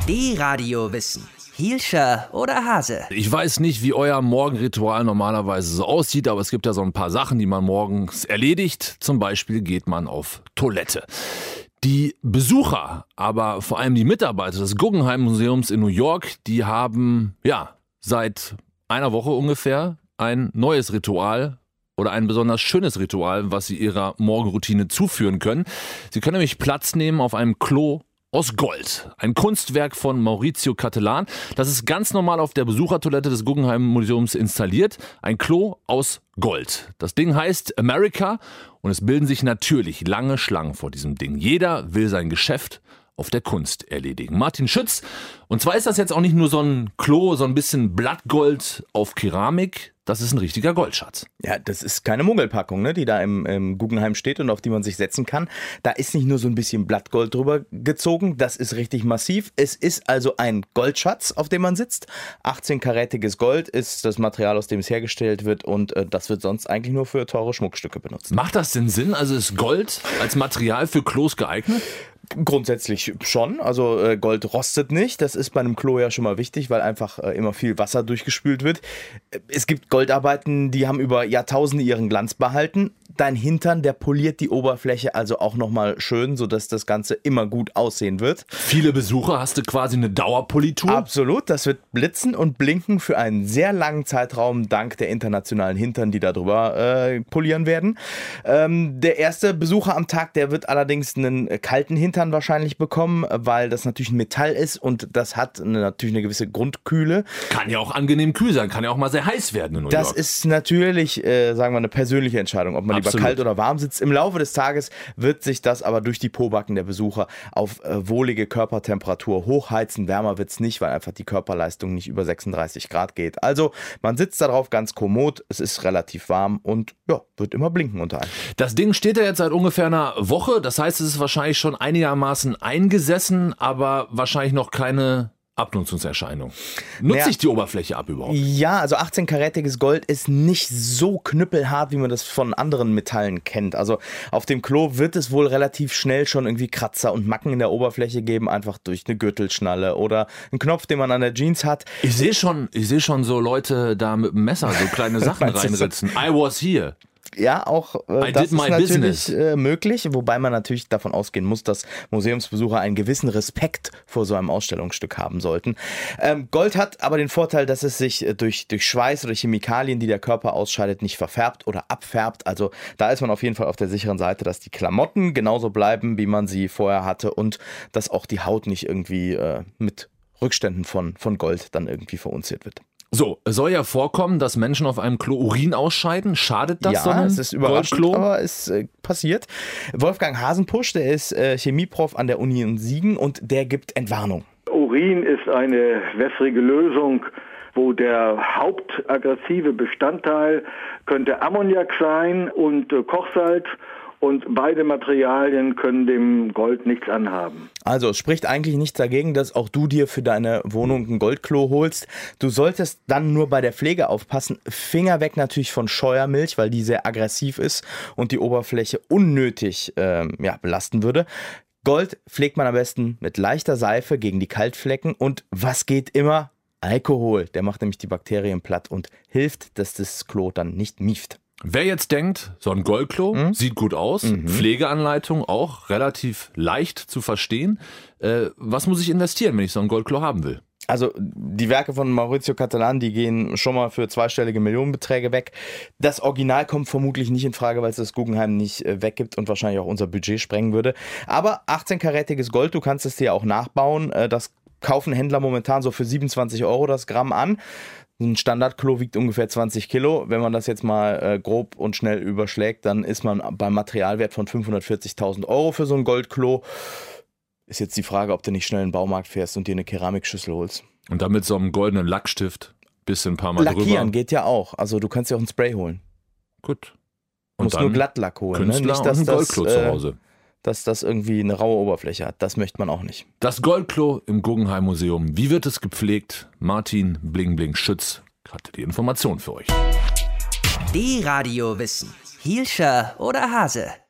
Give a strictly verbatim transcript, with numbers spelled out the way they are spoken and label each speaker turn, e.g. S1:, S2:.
S1: D-Radio Wissen. Hielscher oder Hase?
S2: Ich weiß nicht, wie euer Morgenritual normalerweise so aussieht, aber es gibt ja so ein paar Sachen, die man morgens erledigt. Zum Beispiel geht man auf Toilette. Die Besucher, aber vor allem die Mitarbeiter des Guggenheim Museums in New York, die haben ja seit einer Woche ungefähr ein neues Ritual oder ein besonders schönes Ritual, was sie ihrer Morgenroutine zuführen können. Sie können nämlich Platz nehmen auf einem Klo aus Gold. Ein Kunstwerk von Maurizio Cattelan. Das ist ganz normal auf der Besuchertoilette des Guggenheim Museums installiert. Ein Klo aus Gold. Das Ding heißt America und es bilden sich natürlich lange Schlangen vor diesem Ding. Jeder will sein Geschäft auf der Kunst erledigen. Martin Schütz. Und zwar ist das jetzt auch nicht nur so ein Klo, so ein bisschen Blattgold auf Keramik. Das ist ein richtiger Goldschatz.
S3: Ja, das ist keine Muggelpackung, ne, die da im, im Guggenheim steht und auf die man sich setzen kann. Da ist nicht nur so ein bisschen Blattgold drüber gezogen, das ist richtig massiv. Es ist also ein Goldschatz, auf dem man sitzt. achtzehn-karätiges Gold ist das Material, aus dem es hergestellt wird und äh, das wird sonst eigentlich nur für teure Schmuckstücke benutzt.
S2: Macht das denn Sinn? Also ist Gold als Material für Klos geeignet?
S3: Grundsätzlich schon, also äh, Gold rostet nicht, das ist bei einem Klo ja schon mal wichtig, weil einfach äh, immer viel Wasser durchgespült wird. Es gibt Goldarbeiten, die haben über Jahrtausende ihren Glanz behalten. Dein Hintern, der poliert die Oberfläche also auch nochmal schön, sodass das Ganze immer gut aussehen wird.
S2: Viele Besucher, hast du quasi eine Dauerpolitur?
S3: Absolut, das wird blitzen und blinken für einen sehr langen Zeitraum, dank der internationalen Hintern, die da drüber äh, polieren werden. Ähm, der erste Besucher am Tag, der wird allerdings einen kalten Hintern wahrscheinlich bekommen, weil das natürlich ein Metall ist und das hat eine, natürlich eine gewisse Grundkühle.
S2: Kann ja auch angenehm kühl sein, kann ja auch mal sehr heiß werden in New York.
S3: Das ist natürlich, äh, sagen wir, eine persönliche Entscheidung, ob man
S2: Absolut.
S3: lieber kalt oder warm sitzt. Im Laufe des Tages wird sich das aber durch die Pobacken der Besucher auf äh, wohlige Körpertemperatur hochheizen. Wärmer wird es nicht, weil einfach die Körperleistung nicht über sechsunddreißig Grad geht. Also man sitzt darauf ganz kommod, es ist relativ warm und ja, wird immer blinken unter einem.
S2: Das Ding steht ja jetzt seit ungefähr einer Woche, das heißt, es ist wahrscheinlich schon einigermaßen eingesessen, aber wahrscheinlich noch keine Abnutzungserscheinung. Nutzt
S3: Ja.
S2: sich die Oberfläche ab überhaupt?
S3: Ja, also achtzehn-karätiges Gold ist nicht so knüppelhart, wie man das von anderen Metallen kennt. Also auf dem Klo wird es wohl relativ schnell schon irgendwie Kratzer und Macken in der Oberfläche geben, einfach durch eine Gürtelschnalle oder einen Knopf, den man an der Jeans hat.
S2: Ich sehe schon, ich sehe schon so Leute da mit dem Messer so kleine Sachen
S3: Meinst du so?
S2: reinritzen. I was here.
S3: Ja, auch äh,
S2: I
S3: das
S2: did
S3: ist
S2: my
S3: natürlich
S2: business.
S3: äh, möglich, wobei man natürlich davon ausgehen muss, dass Museumsbesucher einen gewissen Respekt vor so einem Ausstellungsstück haben sollten. Ähm, Gold hat aber den Vorteil, dass es sich äh, durch, durch Schweiß oder Chemikalien, die der Körper ausscheidet, nicht verfärbt oder abfärbt. Also da ist man auf jeden Fall auf der sicheren Seite, dass die Klamotten genauso bleiben, wie man sie vorher hatte und dass auch die Haut nicht irgendwie äh, mit Rückständen von, von Gold dann irgendwie verunziert wird.
S2: So, es soll ja vorkommen, dass Menschen auf einem Klo Urin ausscheiden. Schadet das so
S3: Ja,
S2: einem
S3: es ist überraschend,
S2: Goldklo?
S3: aber es äh, passiert. Wolfgang Hasenpusch, der ist äh, Chemieprof an der Uni in Siegen und der gibt Entwarnung.
S4: Urin ist eine wässrige Lösung, wo der hauptaggressive Bestandteil könnte Ammoniak sein und äh, Kochsalz. Und beide Materialien können dem Gold nichts anhaben.
S3: Also es spricht eigentlich nichts dagegen, dass auch du dir für deine Wohnung ein Goldklo holst. Du solltest dann nur bei der Pflege aufpassen. Finger weg natürlich von Scheuermilch, weil die sehr aggressiv ist und die Oberfläche unnötig ähm, ja, belasten würde. Gold pflegt man am besten mit leichter Seife gegen die Kaltflecken. Und was geht immer? Alkohol. Der macht nämlich die Bakterien platt und hilft, dass das Klo dann nicht mieft.
S2: Wer jetzt denkt, so ein Goldklo mhm. sieht gut aus, mhm. Pflegeanleitung auch relativ leicht zu verstehen. Äh, was muss ich investieren, wenn ich so ein Goldklo haben will?
S3: Also die Werke von Maurizio Cattelan, die gehen schon mal für zweistellige Millionenbeträge weg. Das Original kommt vermutlich nicht in Frage, weil es das Guggenheim nicht äh, weggibt und wahrscheinlich auch unser Budget sprengen würde. Aber achtzehn-karätiges Gold, du kannst es dir auch nachbauen. Äh, das kaufen Händler momentan so für siebenundzwanzig Euro das Gramm an. Ein Standardklo wiegt ungefähr zwanzig Kilo. Wenn man das jetzt mal äh, grob und schnell überschlägt, dann ist man beim Materialwert von fünfhundertvierzigtausend Euro für so ein Goldklo. Ist jetzt die Frage, ob du nicht schnell in den Baumarkt fährst und dir eine Keramikschüssel holst.
S2: Und dann mit so einem goldenen Lackstift bisschen ein paar Mal
S3: Lackieren
S2: drüber.
S3: geht ja auch. Also du kannst ja auch ein Spray holen.
S2: Gut.
S3: Du musst nur Glattlack holen.
S2: Künstler
S3: Ne? Nicht, dass
S2: und ein Goldklo
S3: das,
S2: zu
S3: äh,
S2: Hause.
S3: dass das irgendwie eine raue Oberfläche hat. Das möchte man auch nicht.
S2: Das Goldklo im Guggenheim Museum. Wie wird es gepflegt? Martin Bling Bling Schütz hatte die Information für euch.
S1: D-Radio Wissen. Hielscher oder Hase?